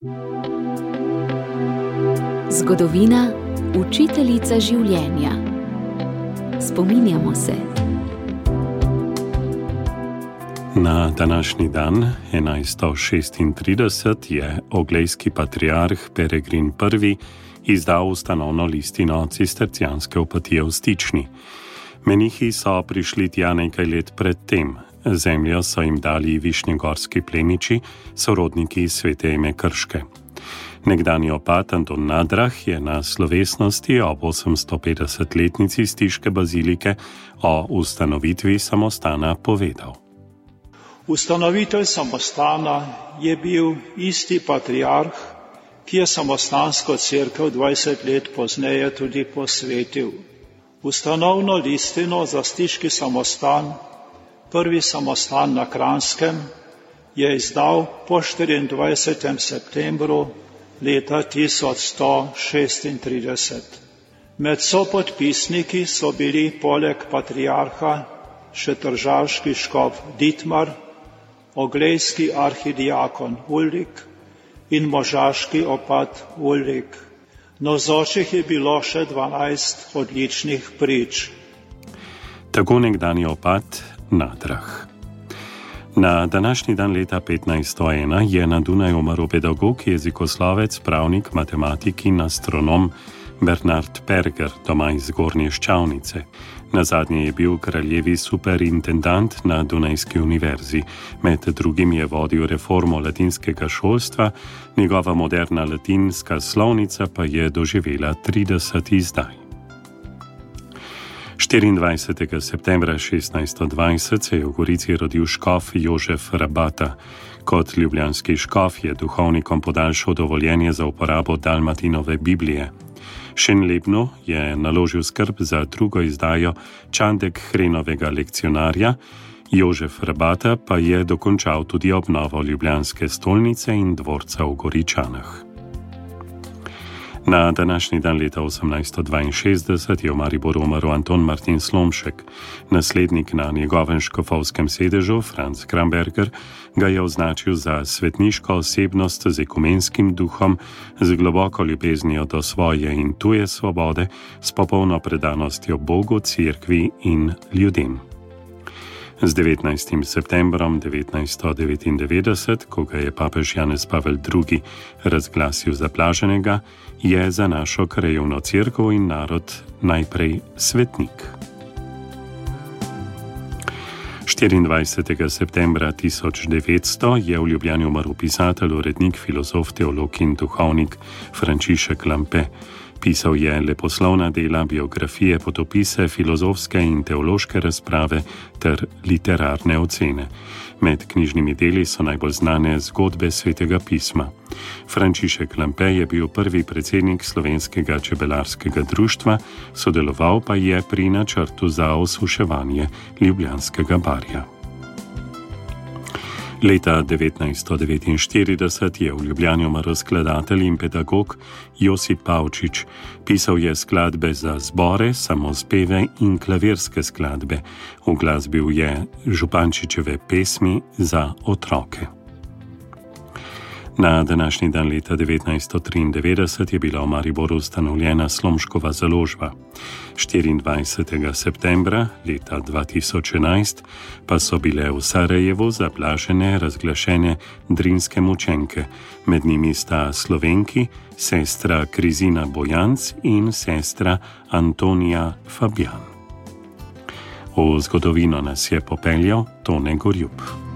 Zgodovina, učiteljica življenja. Spominjamo se. Na današnji dan, 1136, je oglejski patriarh Peregrin I. izdal ustanovno listino cistercijanske opatije v Stični. Menihi so prišli tja nekaj let pred tem. Zemljo so jim dali višnjegorski plemiči, sorodniki svete ime Krške. Nekdanji opat Anton Nadrah je na slovesnosti ob 850-letnici Stiške bazilike o ustanovitvi samostana povedal. Ustanovitelj samostana je bil isti patriarh, ki je samostansko cerkev 20 let pozneje tudi posvetil. Ustanovno listino za stiški samostan, prvi samostan na Kranjskem, je izdal po 24. septembru leta 1136. Med sopodpisniki so bili poleg patriarha še tržaški škof Ditmar, oglejski arhidiakon Ulrik in možaški opat Ulrik. Navzočih je bilo še 12 odličnih prič. Tako nekdanji opat Nadrah. Na današnji dan leta 1501 je na Dunaju umrl pedagog, jezikoslovec, pravnik, matematik in astronom Bernard Perger, doma iz Gornje Ščavnice. Nazadnje je bil kraljevi superintendant na Dunajski univerzi. Med drugim je vodil reformo latinskega šolstva, njegova moderna latinska slovnica pa je doživela 30 izdaj. 24. septembra 1620 se je v Gorici rodil škof Jožef Rabata. Kot ljubljanski škof je duhovnikom podaljšal dovoljenje za uporabo Dalmatinove Biblije. Šenlebnu je naložil skrb za drugo izdajo Čandek Hrenovega lekcionarja, Jožef Rabata pa je dokončal tudi obnovo ljubljanske stolnice in dvorca v Goričanah. Na današnji dan leta 1862 je v Mariboru umrl Anton Martin Slomšek. Naslednik na njegovem škofovskem sedežu, Franz Kramberger, ga je označil za svetniško osebnost z ekumenskim duhom, z globoko ljubeznijo do svoje in tuje svobode, s popolno predanostjo Bogu, cerkvi in ljudem. Z 19. septembrom 1999, ko ga je papež Janez Pavel II. Razglasil za blaženega, je za našo krajevno cerkev in narod najprej svetnik. 24. septembra 1900 je v Ljubljani umrl pisatelj, urednik, filozof, teolog in duhovnik Frančišek Lampe. Pisal je leposlovna dela, biografije, potopise, filozofske in teološke razprave ter literarne ocene. Med knjižnimi deli so najbolj znane zgodbe Svetega pisma. Frančišek Lampe je bil prvi predsednik Slovenskega čebelarskega društva, sodeloval pa je pri načrtu za osuševanje Ljubljanskega barja. Leta 1949 je v Ljubljani umrl skladatelj in pedagog Josip Pavčič. Pisal je skladbe za zbore, samospeve in klavirske skladbe. Uglasbil je Župančičeve pesmi za otroke. Na današnji dan leta 1993 je bila v Mariboru ustanovljena Slomškova založba. 24. septembra leta 2011 pa so bile v Sarajevu za blažene razglašene drinske mučenke. Med njimi sta Slovenki, sestra Krizina Bojanc in sestra Antonija Fabjan. V zgodovino nas je popeljal Tone Gorjup.